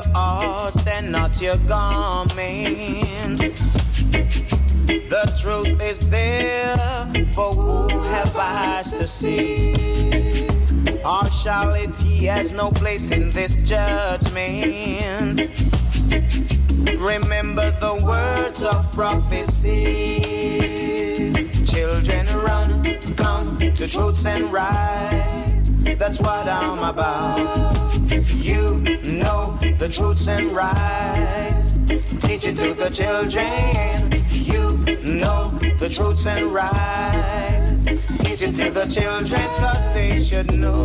your heart and not your garments. The truth is there for who have eyes to see. Partiality has no place in this judgment. Remember the words of prophecy. Children run, come to truths and rights. That's what I'm about. You know the truths and rights. Teach it to the children. You know the truths and rights. Teach it to the children, cause they should know.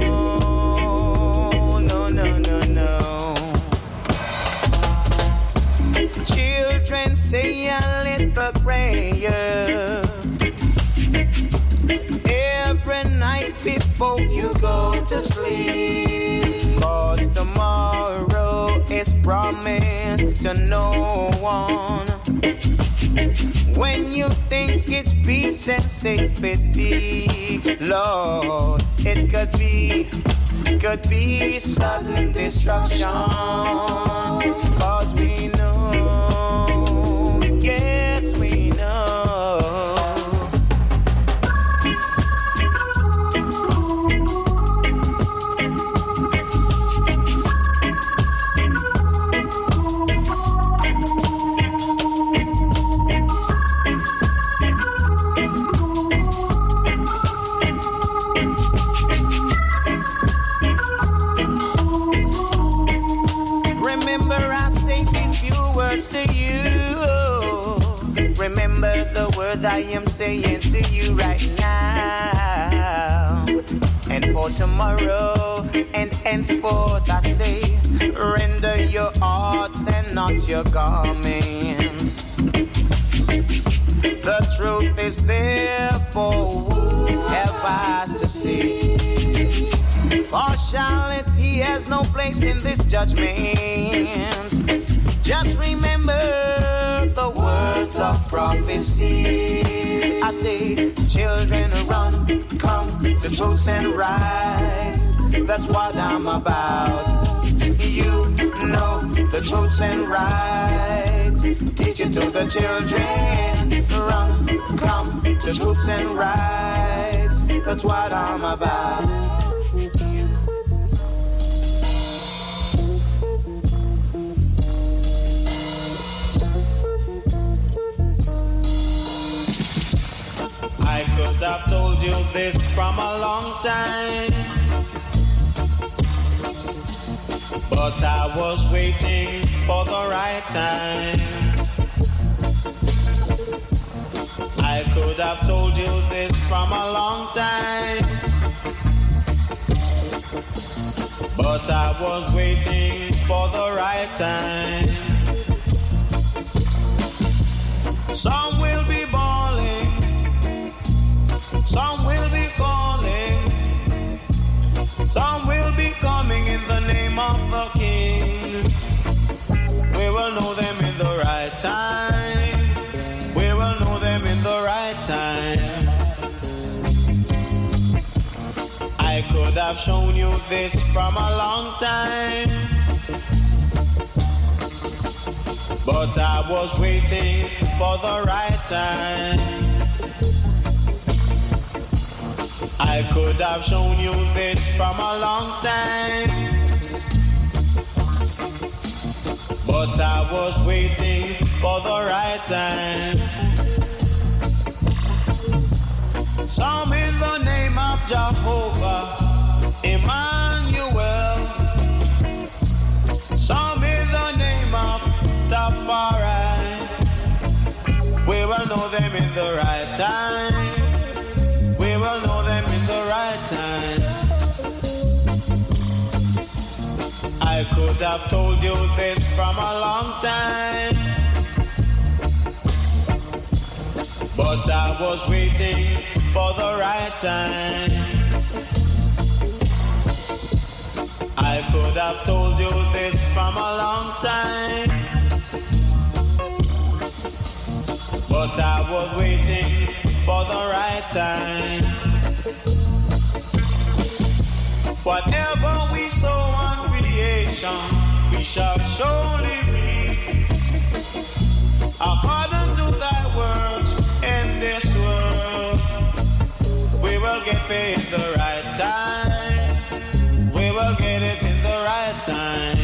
No, no, no, no. Children, say a little prayer every night before you go to sleep. Cause tomorrow is promised to no one. When you think it's peace and safety, Lord, it could be sudden destruction. Cause we know, yes we know. I am saying to you right now, and for tomorrow and henceforth I say, render your hearts and not your garments. The truth is there for who have eyes to see. Partiality has no place in this judgment. Just remember the words of prophecy. I say, children run, come to truths and rights. That's what I'm about. You know the truths and rights. Teach it to the children. Run, come to truths and rights. That's what I'm about. I could have told you this from a long time, but I was waiting for the right time. I could have told you this from a long time, but I was waiting for the right time. Some will be bawling, some will be calling, some will be coming in the name of the King. We will know them in the right time. We will know them in the right time. I could have shown you this from a long time, but I was waiting for the right time. I could have shown you this from a long time, but I was waiting for the right time. Some in the name of Jehovah, Emmanuel. Some in the name of Tafari. We will know them in the right time. We will know them in the right time. I could have told you this from a long time, but I was waiting for the right time. I could have told you this from a long time, but I was waiting for the right time. Whatever we sow on creation, we shall surely reap according to thy works in this world. We will get paid the right time. We will get it in the right time.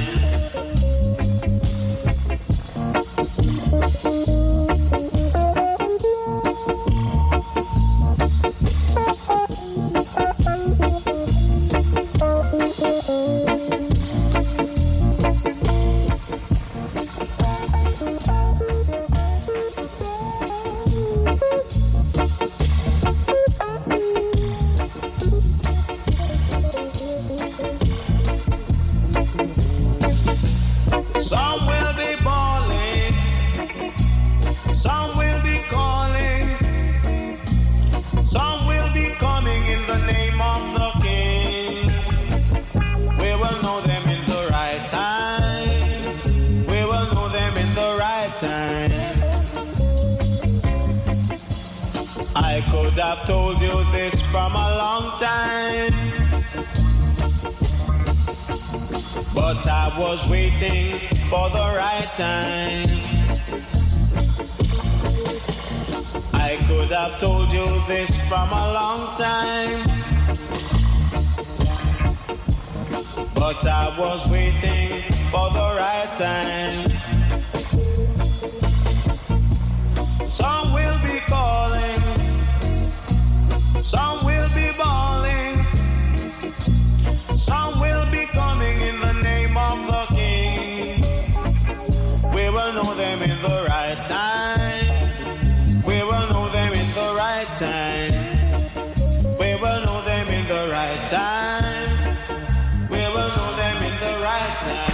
I've told you this from a long time, but I was waiting for the right time. I could have told you this from a long time, but I was waiting for the right time. Some will be calling, some will be bawling, some will be coming in the name of the King. We will know them in the right time. We will know them in the right time. We will know them in the right time. We will know them in the right time.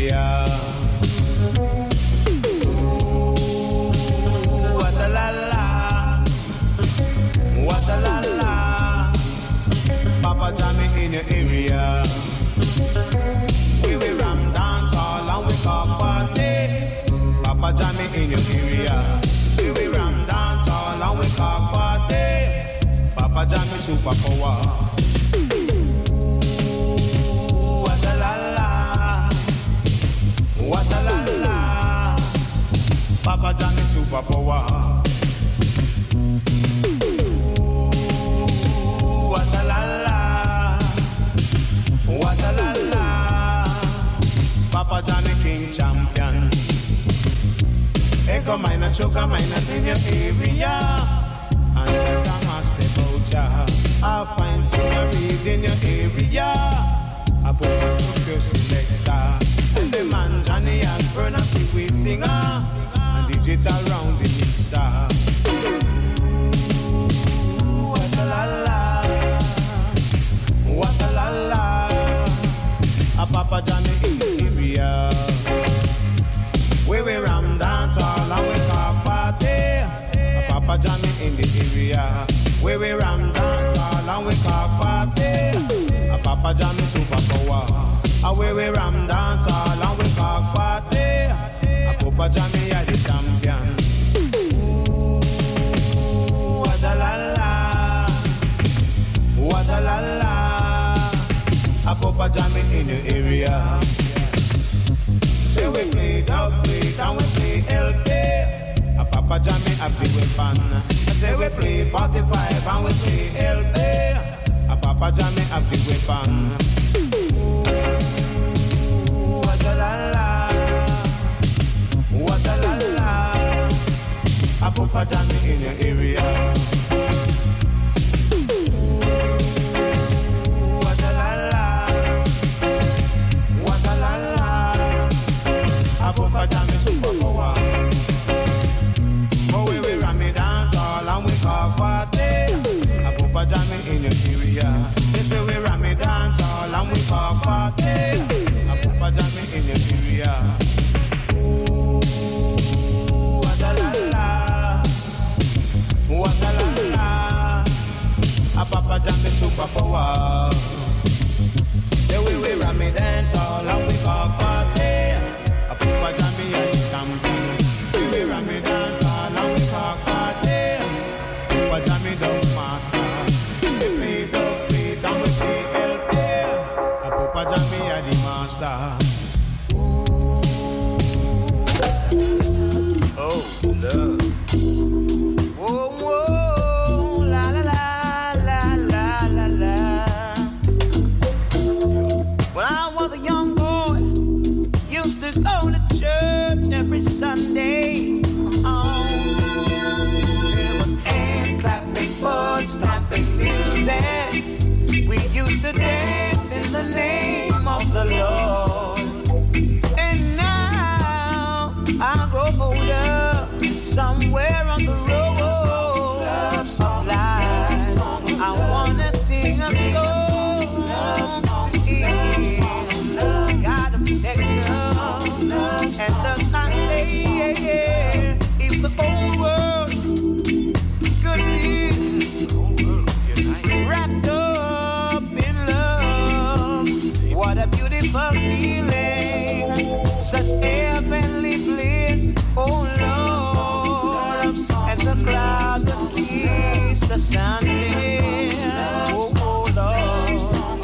area. What a la la, what a la la. Papa Jammy in your area. We will ram dance all and we talk party. Papa Jammy in your area. We will ram dance all and we talk party. Papa Jammy super power. What a la la, what a la la. Papa Jammy super power. What a la la, what a la la. Papa Johnny King champion. Echo minor, choker minor in your area. And check a master culture. I'll find you a read in your area. I put my foot your selector. And the man Johnny and burn up the way singer. And digital round the mixer. What a la la, what a la la. A Papa Johnny in the area. We will ram dance all and we talk party. A Papa Johnny in the area. We will ram dance all and we talk party. A Papa Johnny super power. A we will ram dance all and we talk party. A Papa Johnny are the champion. What a la la, what a la la. A Papa Johnny in the area. Say we play dog play and we play LP. A Papa Johnny have the weapon. I say we play 45 and we play LP. A Papa Johnny have the weapon. What a la la, what a la la. A Papa Johnny in your area. What a la la, what a la la. A Papa Johnny super power. Oh, we will ram it dance all and we talk party. A Papa Johnny in your area. They say we ram it dance all and we talk party. A Papa Johnny in your area. What a la la, what a la la. A Papa Johnny super power. Say we will ram it dance all and we talk party. A Papa Johnny are the champion. We will ram it dance all and we talk party. Papa Johnny dog master. We play dog play and we play LP. A Papa Johnny are the master. Oh, love. Whoa, whoa, la la la la la la la. When I was a young boy, used to go to church every Sunday. Oh, there was hand clapping, foot stamping music. We used to dance in the name of the Lord. And now I grow older, somewhere on the road of life, I wanna sing a song to ease. Gotta protect us, and thus I say, if the whole world could be wrapped up in love, what a beautiful feeling, such heavenly bliss, oh Lord, and the clouds that kiss the sunset, oh Lord,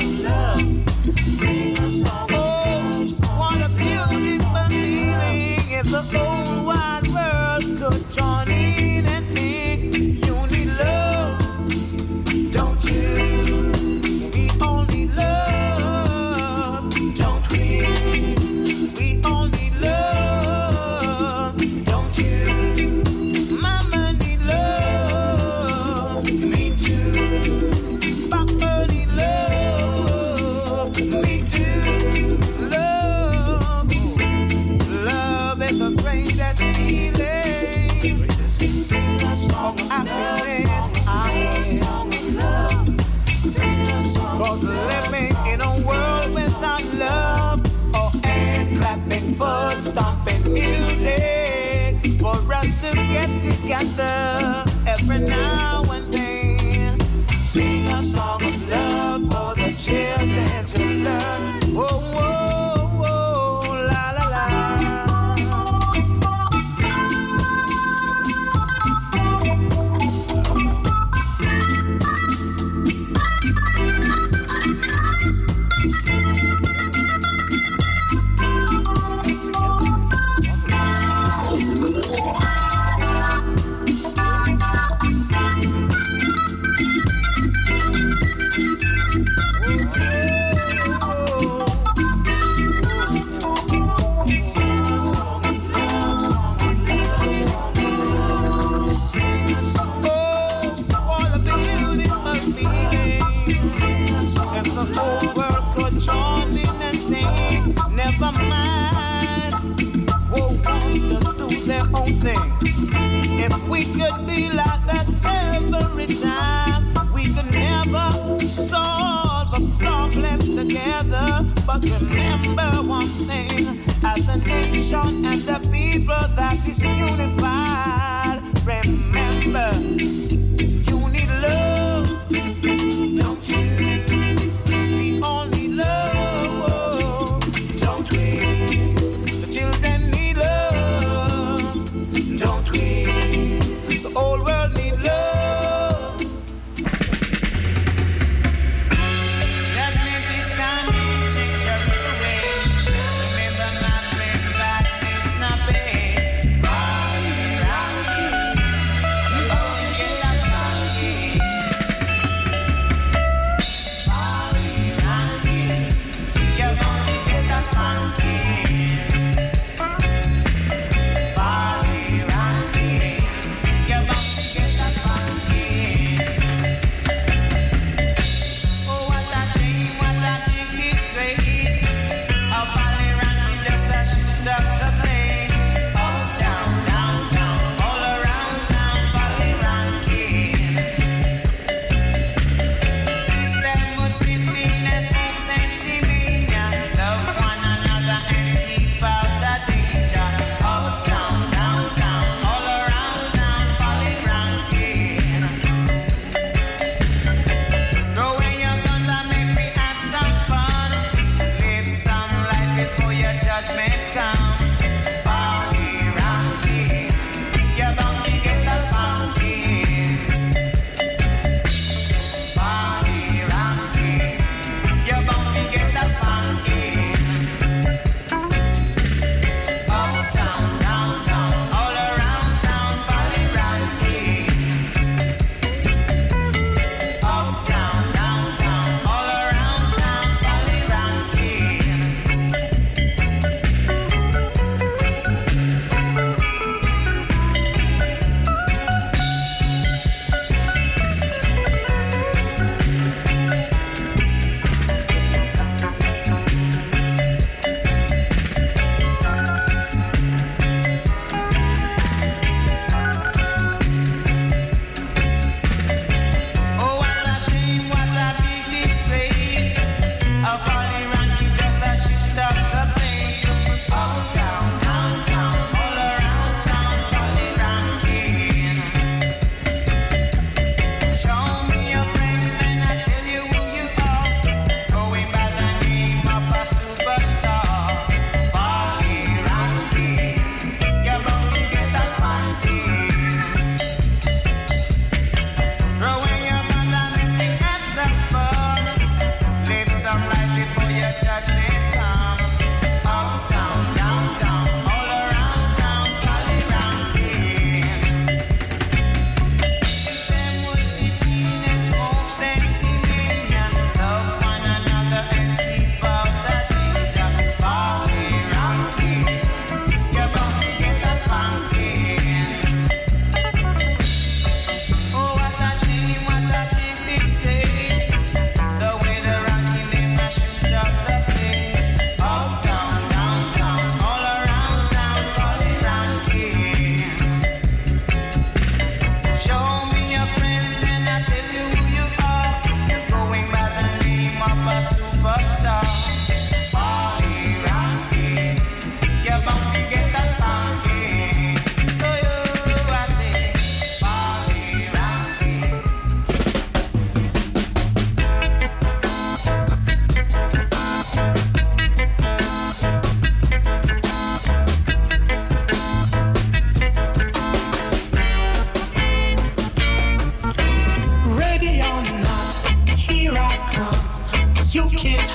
oh, what a beautiful feeling, if the whole wide world could join in and sing, you need love, don't you? We all need love, don't we? We all need love, don't you? Mama need love, me too. Papa need love, me too. Love, love is the greatest feeling. Sing a song of happiness, cause living in a world without love, or hand clapping together every now and then. Sing a song of love for the children to learn. Oh, oh, oh, la, la, la. If we could be like that every time, we could never solve the problems together. But remember one thing, as a nation and the people that is unified, remember, you need love, don't you? We all need love, don't we? The children need love, don't we? The whole world need love. Judgment is coming, take your away. Remember my friend, that is not paid. You're going to get that swanky. You're going to get that swanky.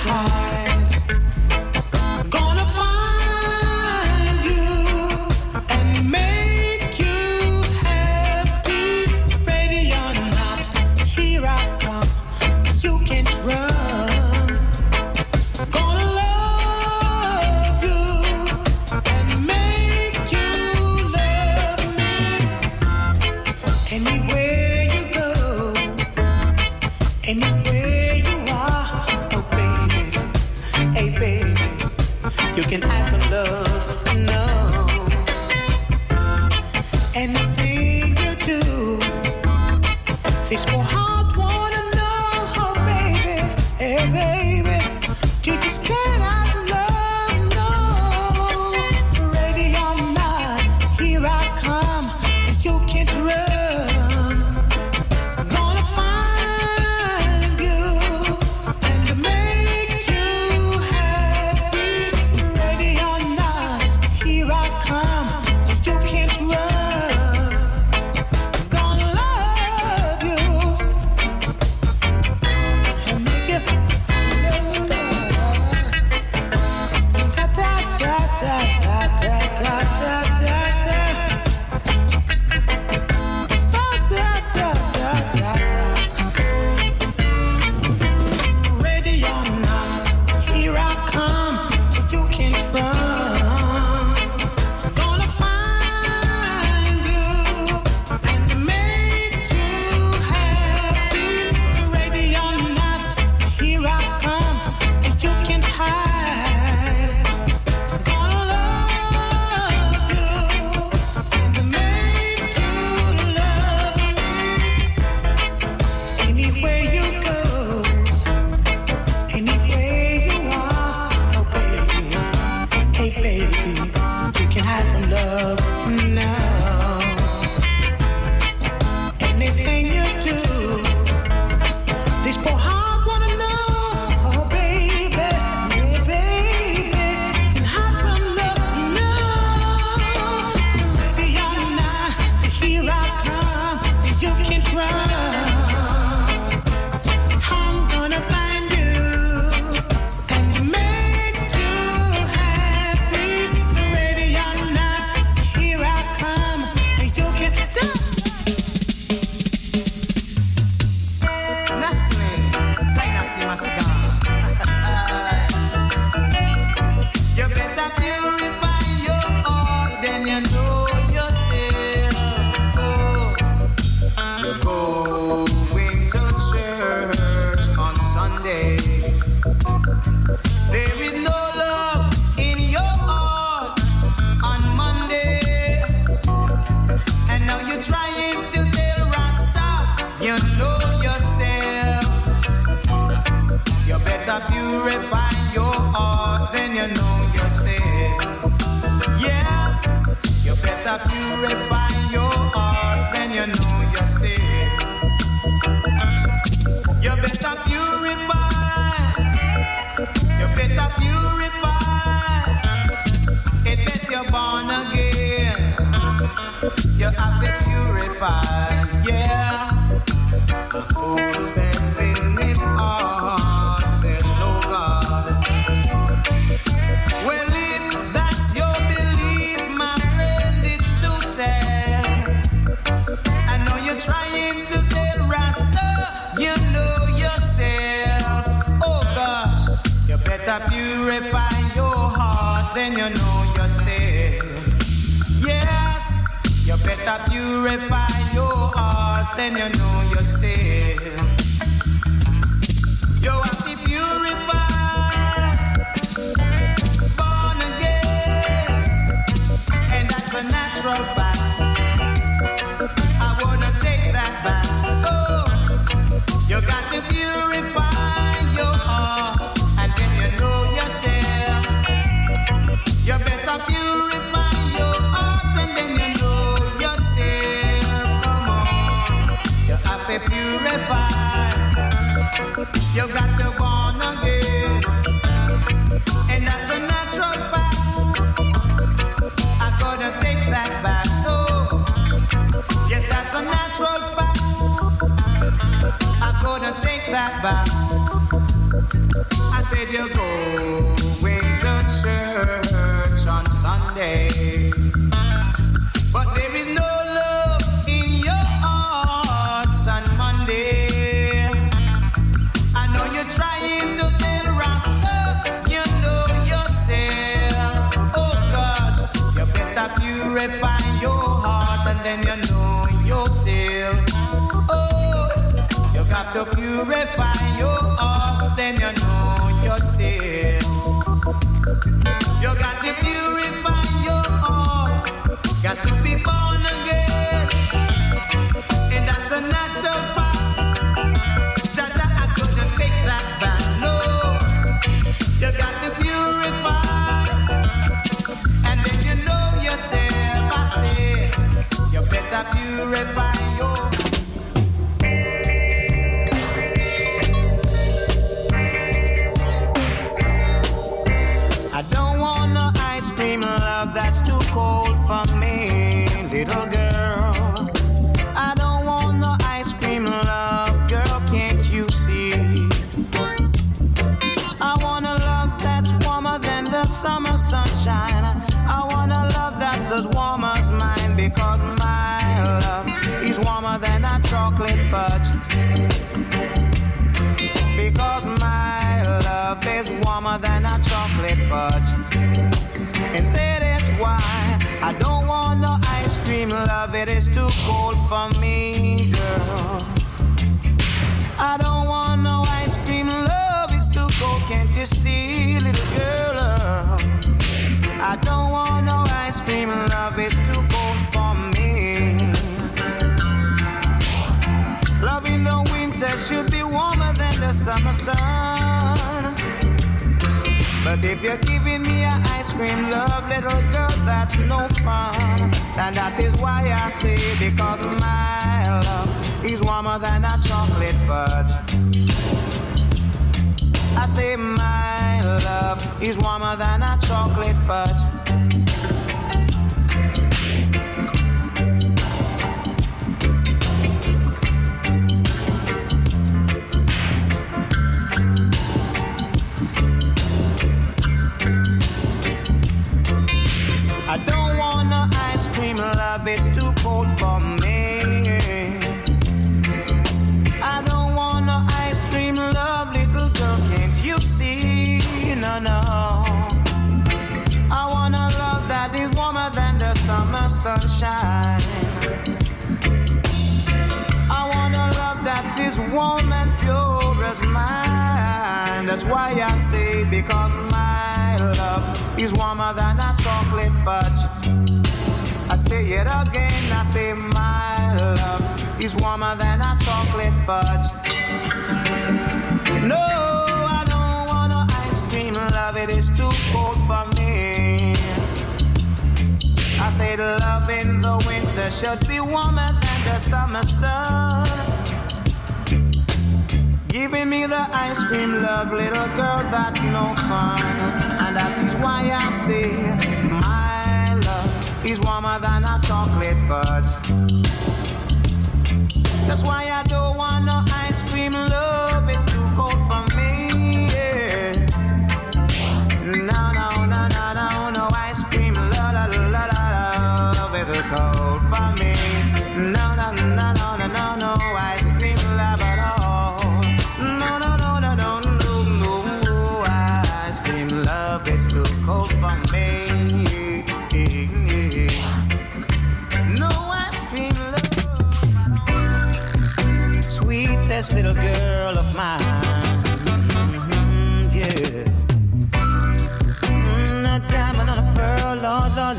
hide. Gonna find you and make you happy. Ready or not, here I come. You can't run. Gonna love you and make you love me. Anywhere you go, anywhere you are, oh baby, hey baby, you can hide from love, no. Anything you do, this poor heart wanna know, oh baby, hey baby, you just can't hide from love, no. Ready or not, here I come, and you can't run. Gonna find you and make you happy. Ready or not, here I come, and you can't run. Gonna love you and make you ta ta ta ta ta ta ta ta ta Ready or not, here I come, you can't run. Gonna find you and make you happy. Ready or not, here I come, and you can't hide. Gonna love you and make you love me. Anywhere you go, anywhere you are, oh baby, hey baby, you can hide from love now. Anything you do, this poor heart wanna know, oh baby, hey baby, can hide from love now. Ready or not, here I come, you can't run. I'm gonna find you and make you happy. Ready or not, here I come, you can Nasty, plain as see my cigar. You better purify your heart, then you know yourself. Oh, you're going to church on Sunday. There is no love in your heart on Monday. And now you're trying to tell Rasta, you know yourself. You better purify your heart, then you know yourself. Yes, you better purify your heart, then you know yourself. You better purify. You better purify. It means you're born again. You have to purify, yeah. The fool said in his heart, there's no God. Well, if that's your belief, my friend, it's too sad. I know you're trying to tell Rasta, you know yourself. Oh gosh, you better purify your heart, then you know yourself. Yes, you better purify your heart, then you know yourself. You have to purify, born again, and that's a natural fact. I wanna take that back. Oh, you got to purify your heart, and then you know yourself. You better purify your heart, and then you know yourself. Come on, you have to purify. You got to born again. said you're going to church on Sunday, but there is no love in your hearts on Monday. I know you're trying to tell Rasta, you know yourself. Oh gosh, you better purify your heart and then you know yourself. Oh, you got to purify your heart, then you know yourself. You got to purify your heart, got to be born again, and that's a natural fact. Jaja, I couldn't take that back, no. You got to purify, and then you know yourself. I say, you better purify your. I don't want no ice cream love, that's too cold for me, little girl. I don't want no ice cream love, girl, can't you see? I want a love that's warmer than the summer sunshine. I want a love that's as warm as mine, because my love is warmer than a chocolate fudge. Because my love is warmer than a chocolate fudge. And that is why I don't want no ice cream love, it is too cold for me, girl. I don't want no ice cream love, it's too cold, can't you see, little girl? I don't want no ice cream love, it's too cold for me. Love in the winter should be warmer than the summer sun. But if you're giving me an ice cream love, little girl, that's no fun. And that is why I say, because my love is warmer than a chocolate fudge. I say my love is warmer than a chocolate fudge. I don't want no ice cream love, it's too cold for me. I don't want no ice cream love, little girl, can't you see? No, no. I want a love that is warmer than the summer sunshine. I want a love that is warm and pure as mine. That's why I say, because my love is warmer than a chocolate fudge. I say it again, I say my love is warmer than a chocolate fudge. No, I don't want no ice cream love, it is too cold for me. I say the love in the winter should be warmer than the summer sun. Giving me the ice cream love, little girl, that's no fun. And that is why I say my love is warmer than a chocolate fudge. That's why I don't want no ice cream love, it's too cold for me, yeah. No, no, no, no, no, no ice cream love, la, la, la, love, it's too cold for me. No, no, no, no, no, no, no ice cream love at all. No, no, no, no, no, no, no, ice cream love, it's too cold for me. No ice cream love. Sweetest little girl of mine, yeah. A diamond on a pearl, Lord, Lord,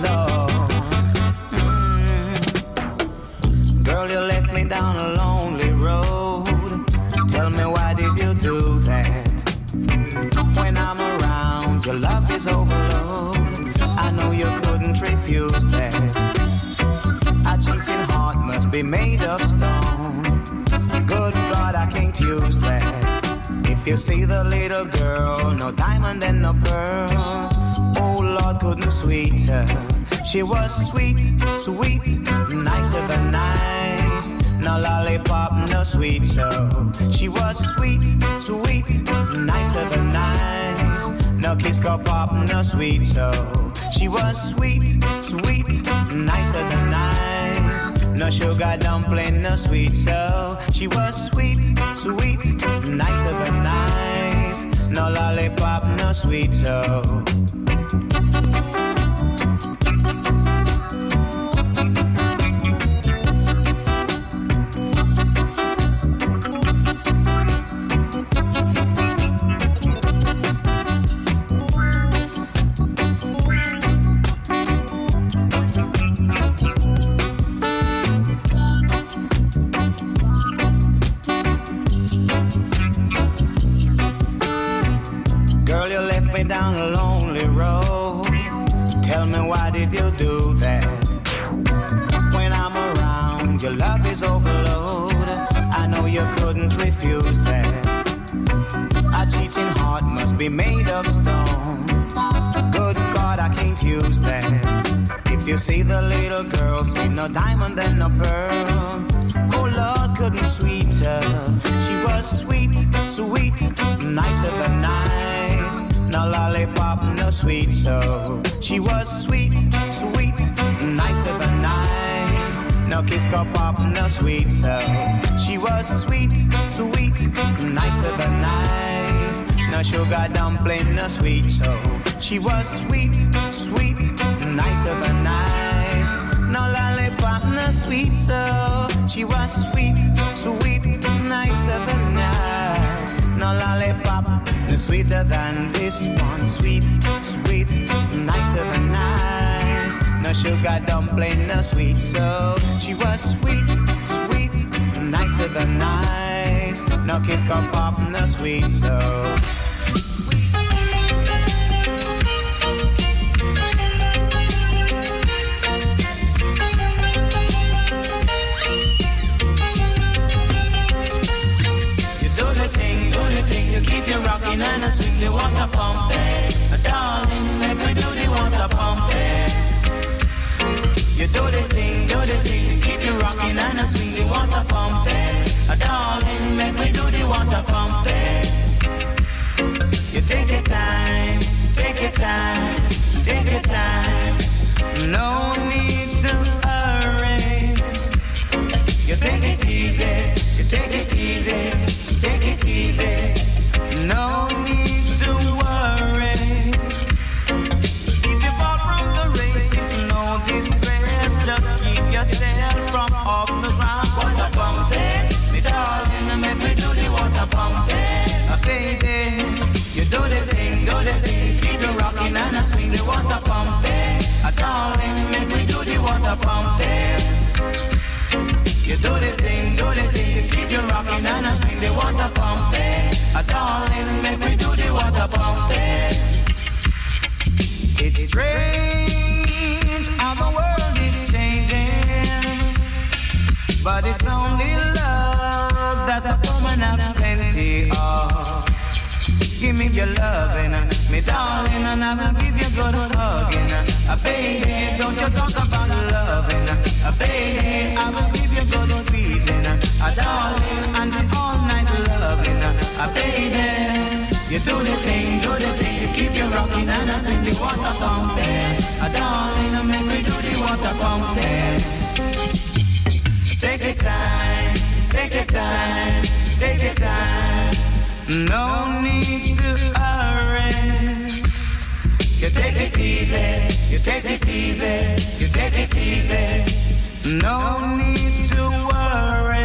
Lord. Girl, you left me down a lonely road. Tell me, why did you do that? When I'm around, your love is overload. I know you couldn't refuse that. A cheating heart must be made of stone. Good God, I can't use that. If you see the little girl, no diamond and no pearl. Oh Lord, couldn't sweet her. She was sweet, sweet, nicer than nice. no lollipop, no sweet. So she was sweet, sweet, nicer than nice. No kiss, go pop, no sweet. So she was sweet, sweet, nicer than nice. No sugar dumpling, no sweet. So she was sweet, sweet, nicer than nice. No lollipop, no sweet. So down a lonely road. Tell me, why did you do that? When I'm around, your love is overload. I know you couldn't refuse that. A cheating heart must be made of stone. Good God, I can't use that. If you see the little girl, see no diamond and no pearl. Oh Lord, couldn't sweeter. She was sweet, sweet, nicer than nice. No lollipop, no sweet. So she was sweet, sweet, nicer than nice. No kiss, go pop, no sweet. So she was sweet, sweet, nicer than nice. No sugar dumpling, no sweet. So she was sweet, sweet, nicer than nice. No lollipop, no sweet. So she was sweet, sweet, nicer than nice. No lollipop, no sweeter than this one. Sweet, sweet, nicer than nice. No sugar dumpling, no sweet. So she was sweet, sweet, nicer than nice. No kiss, go pop, no sweet. So keep you rocking and I swing the water pumping. Darling, make me do the water pumping. You do the thing, keep you rocking and I swing the water pumping. Darling, make me do the water pumping. You take your time, take your time, take your time. No need to hurry. You take it easy, you take it easy, take it easy. No need to worry. If you fall from the race, it's no distress. Just keep yourself from off the ground. Water pumping, me darling, make me do the water pumping. Baby, you do the thing, keep you rocking and I swing the water pumping. Darling, make me do the water pumping. You do the thing, keep you rocking and I swing the water pumping. Darling, make me do the water pumping. It's strange how the world is changing, but it's only love that the woman have plenty of. Give me your loving, me darling, and I will give you good hugging. Baby, don't you talk about loving. Baby, I will give you good squeezing. Darling, and the all night loving. Baby, you do the thing, you keep you rocking and I swing the water pumping. Darling, make me do the water pumping. Take your time, take your time, take your time. No need to hurry. You take it easy, you take it easy, you take it easy. No need to worry.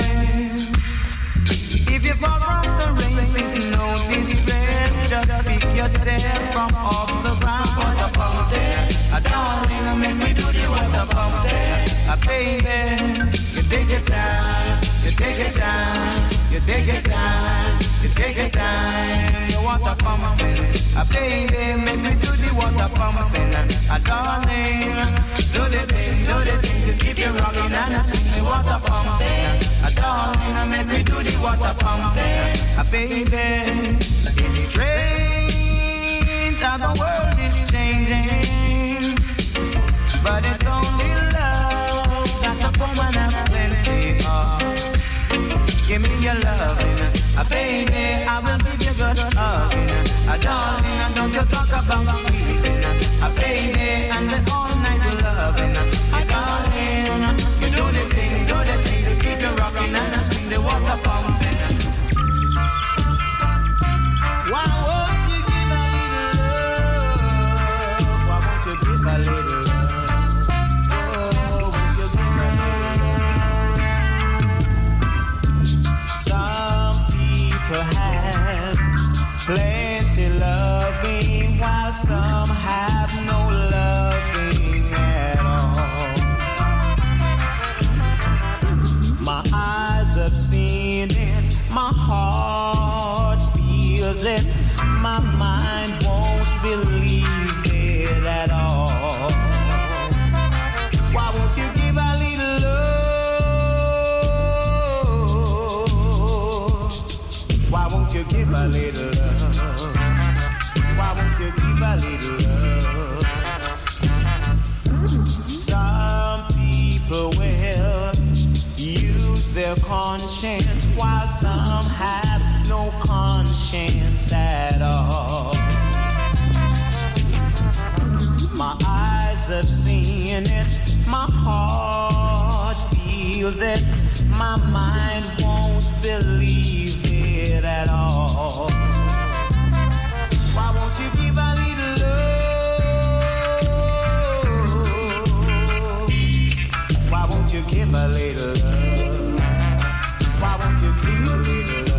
If you fall from the race, it's no distress. Just pick yourself from off the ground. Water pumping, darling, make me do the water pumping. Baby, you take your time, you take your time, you take your time. You take your time, the water pumping. Baby, make me do the water pumping. Darling, do the thing, you keep you rocking and I swing the water pumping. Darling, make me do the water pumping. Baby, it's strange how the world is changing, but it's only love that the woman has plenty of. you loving. Baby, I will give you good loving. Darling, don't you talk about squeezing. Baby, and the all night loving. Darling, you do the thing, keep you rocking and I sing the water pumping. Why won't you give a little love? Why won't you give a little love? Oh, won't you give a little love? Some people have plenty loving, while some have no loving at all. My eyes have seen it, my heart feels it, my mind won't believe it at all. Why won't you give a little love? Why won't you give a little love? Why won't you give a little love? Some people will use their conscience, while some have no conscience at all. My eyes have seen it, my heart feels it, my mind won't believe it at all. Why won't you give a little love? Why won't you give a little love? Why won't you give a little love?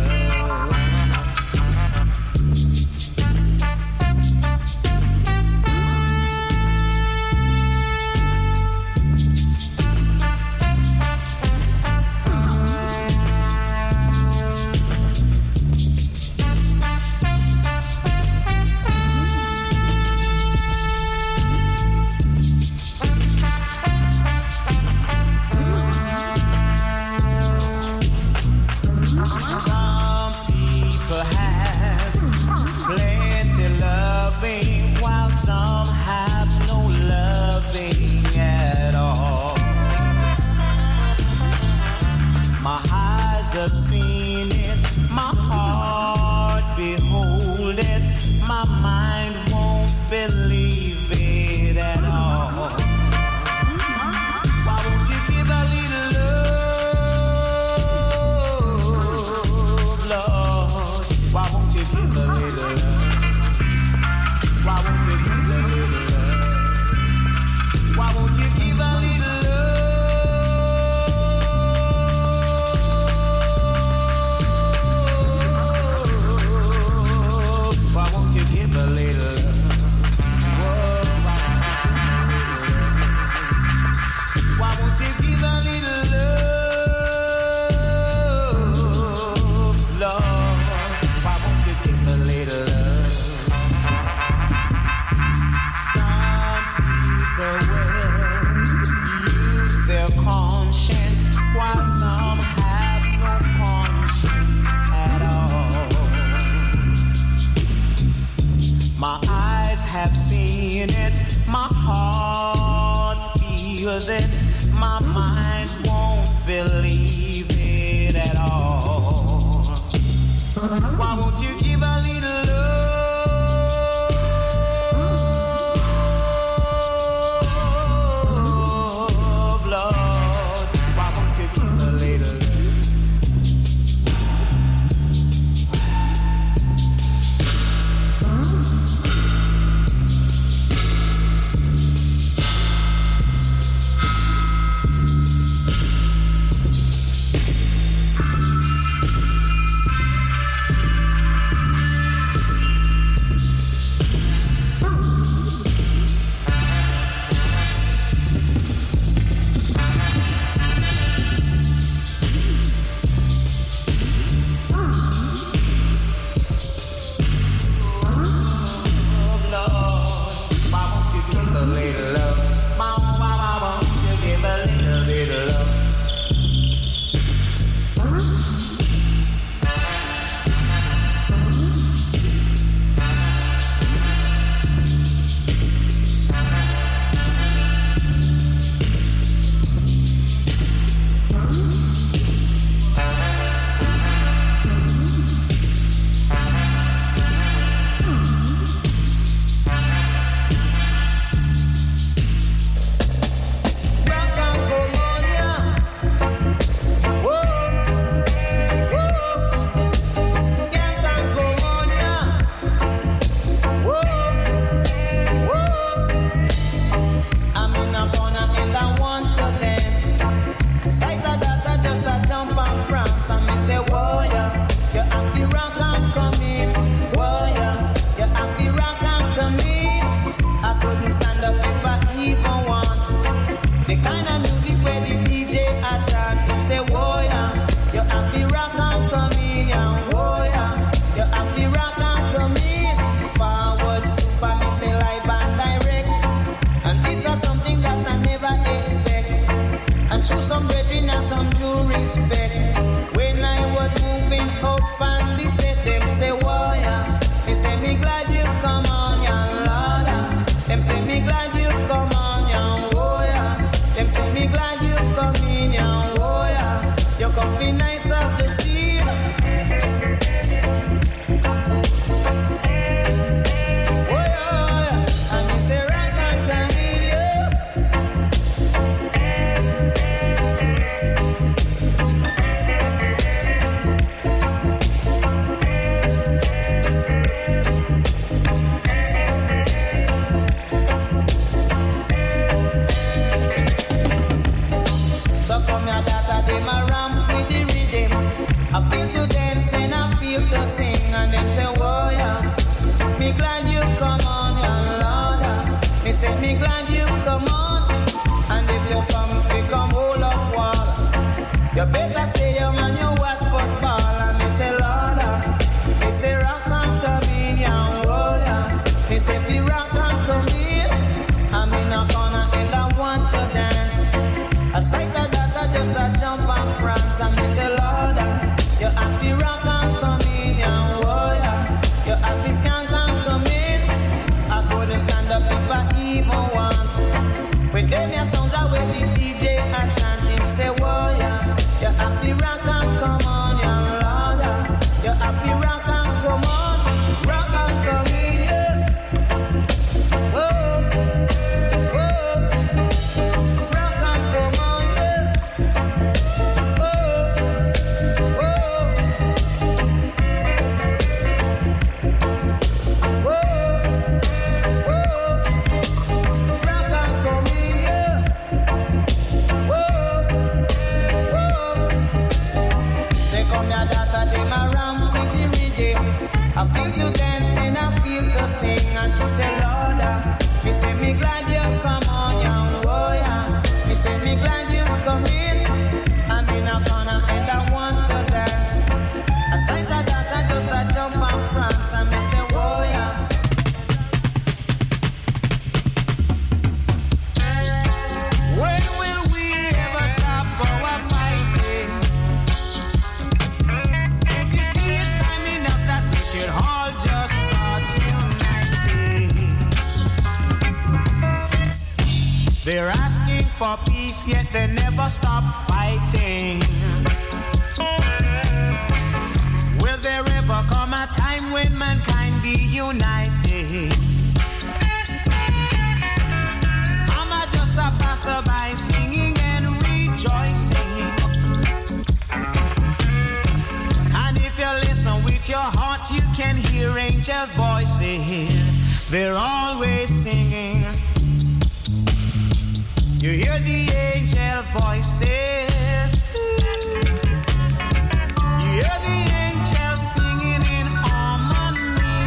I've seen it, my heart behold it, my mind won't believe it at all. Why won't you give a little love, Lord? Why won't you give a little love? Why won't you give a little love? Why won't you give a little love? Why won't you give a little love? Why won't you give a little love, Lord? Why won't you give a little love? Some people will use their conscience, while some have no conscience at all. My eyes have seen it, my heart feels it, my mind won't believe it at all. Why won't you give a little love, Lord? Why won't you give a little love? glad you come on. And if you come, come hold up water. You better stay young and you watch football. And me say, Lord, me say rock and come in, young warrior. Me say if you rock and come in, I'm in a corner and I want to dance. A sight of that, I just a jump and prance. And me say, Lord, you have to rock and come in, young warrior. You have to skank and come in. I couldn't stand up if I even want. With them your sounds are where the DJ are chanting. Say, warrior, you have to rock and come on, young Lord. You have to rock and come on. Rock and come in, yeah. Oh, oh. Rock and come on, yeah. Oh, oh. Oh, oh. Rock and come in, yeah. Oh, oh. They come your daughter, they my ramp with the rhythm. I feel to dance and I feel to sing. And she say, Lord, me say me glad you come on, young warrior. Me say me glad you come in. I'm in a corner and I want to dance. I sight of that, I just a jump and prance. And me say, warrior. When will we ever stop our fighting? Can't you see it's time enough that we should all just start uniting? They're asking for peace, yet they never stop fighting. Will there ever come a time when mankind be united? I'm just a passerby singing and rejoicing. And if you listen with your heart, you can hear angels' voices. They're always singing. You hear the angel voices. You hear the angels singing in harmony.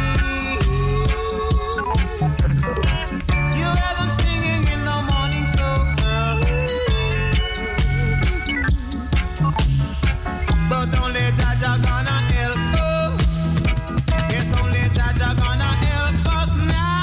You hear them singing in the morning so early. But only Jaja gonna help us. Yes, only Jaja gonna help us now.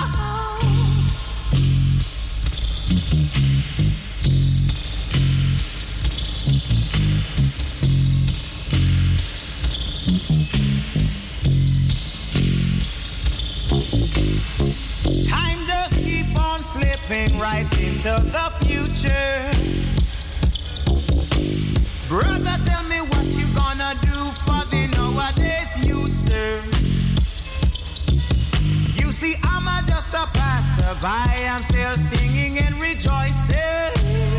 Time just keep on slipping right into the future. Brother, tell me what you gonna do for the nowadays youth, sir. You see, I'm just a passerby. I'm still singing and rejoicing.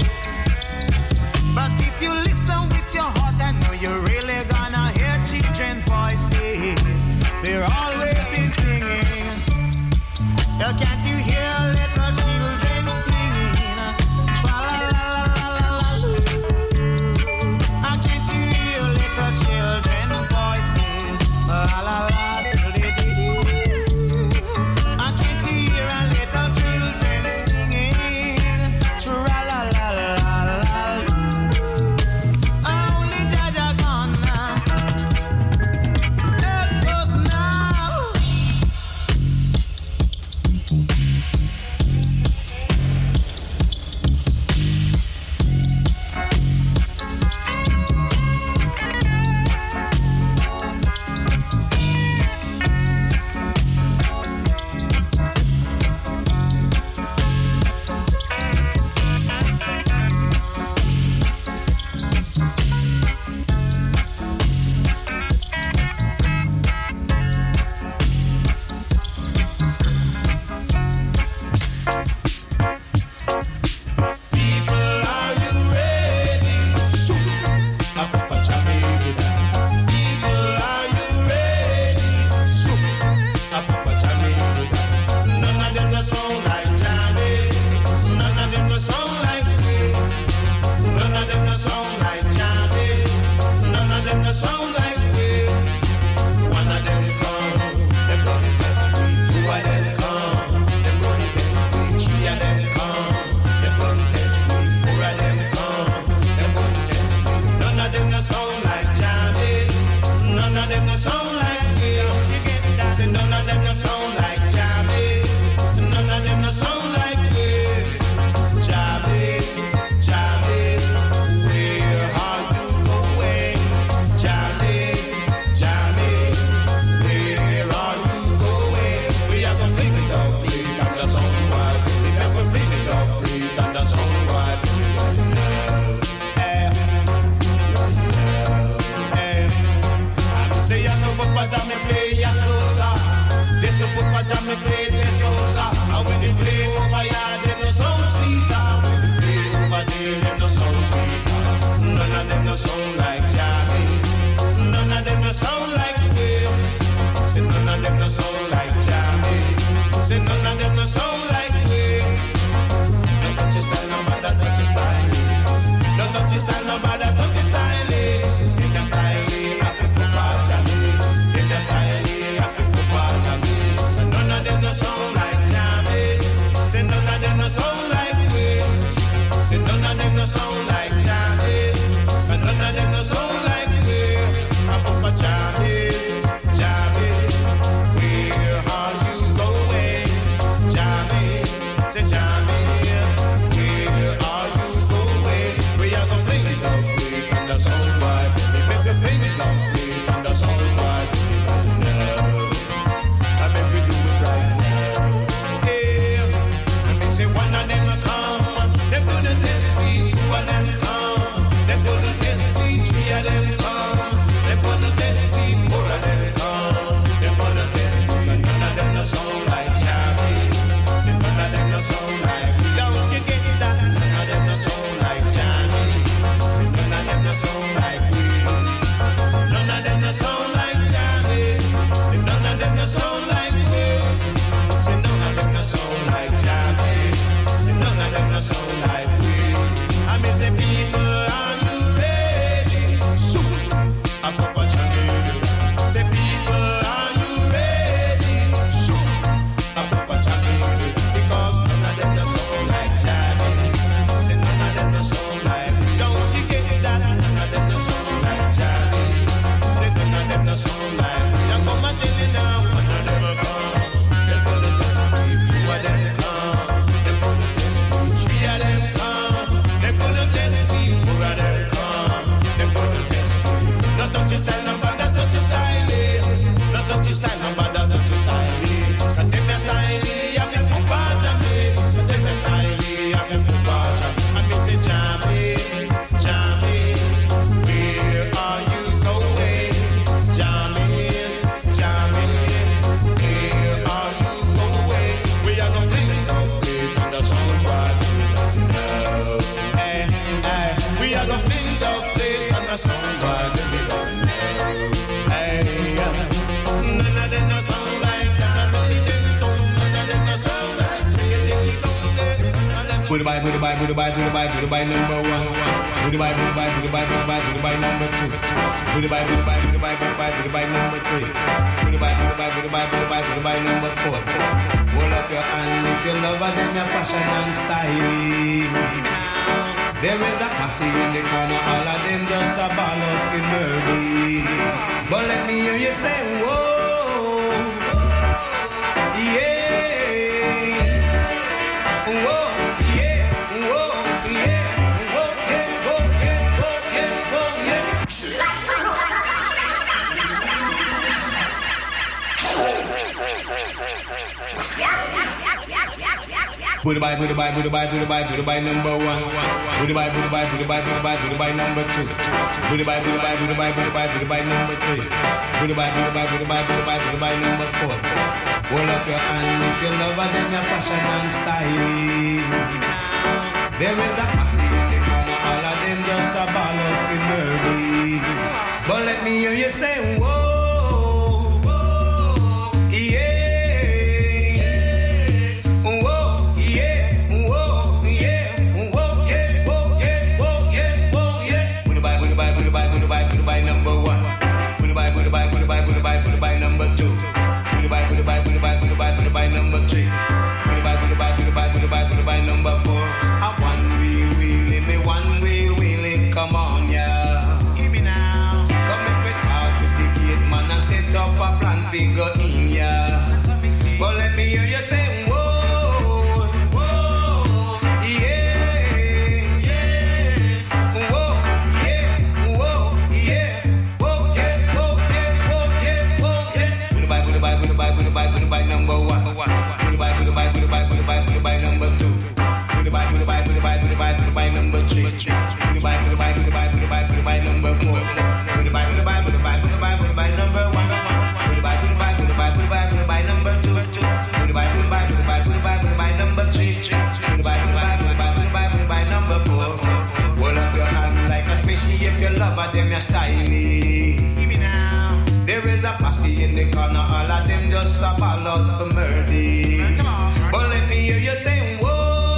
But if you listen with your heart, I know you're really gonna hear children's voices. They're always been singing. Can't you hear little children singing? Tra-la-la-la-la-la. Can't you hear little children voices? La-la-la-la-la-la. Can't you hear little children singing? Tra-la-la-la-la-la. Only Jaja gonna help us now. Put the by number one. Put the by number two. Put the by number three. Put the by number four. Hold up your hand if you love her, then your fashion and styling. There is a posse in the corner, all of them just a ball of murder. But let me hear you say, whoa, yeah, whoa, yeah, whoa, yeah, whoa, yeah, whoa, yeah, whoa, yeah, whoa, yeah. Put the by number one. Put the by number two. Put the by number three. Put the by number four. Hold up your hand if you love her, then your fashion and styling. There is a posse in the corner, all of them just a ball of murder. But let me hear you say, whoa. Figure in ya, but let me hear you say, whoa, whoa, yeah, yeah, whoa, yeah, whoa, yeah, whoa, yeah, whoa, yeah, whoa, yeah, whoa, yeah. Put the by number one. Put the by number two. Put the by number three. Put the by number four. Put the by number one. By number two, by number three, by number four. Hold up your hand like a spacey if you love her, them you're styling. Hear me now. There is a posse in the corner, all of them just a ball out for murder. But let me hear you say, whoa.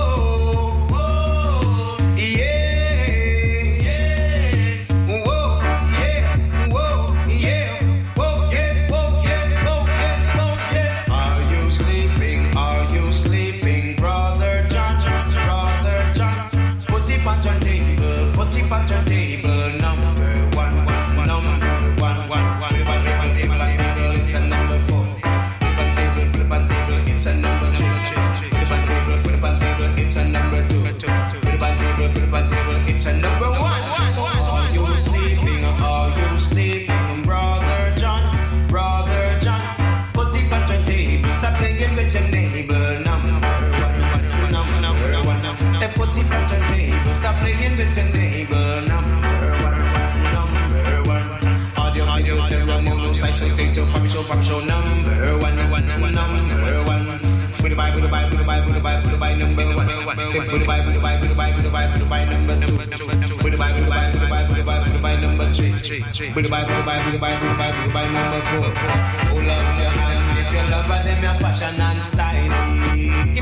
Show number one. Put the by number one. Put the by number two. Put the by number three. Put the by number four. Hold up your hand if you love her, them your fashion and style.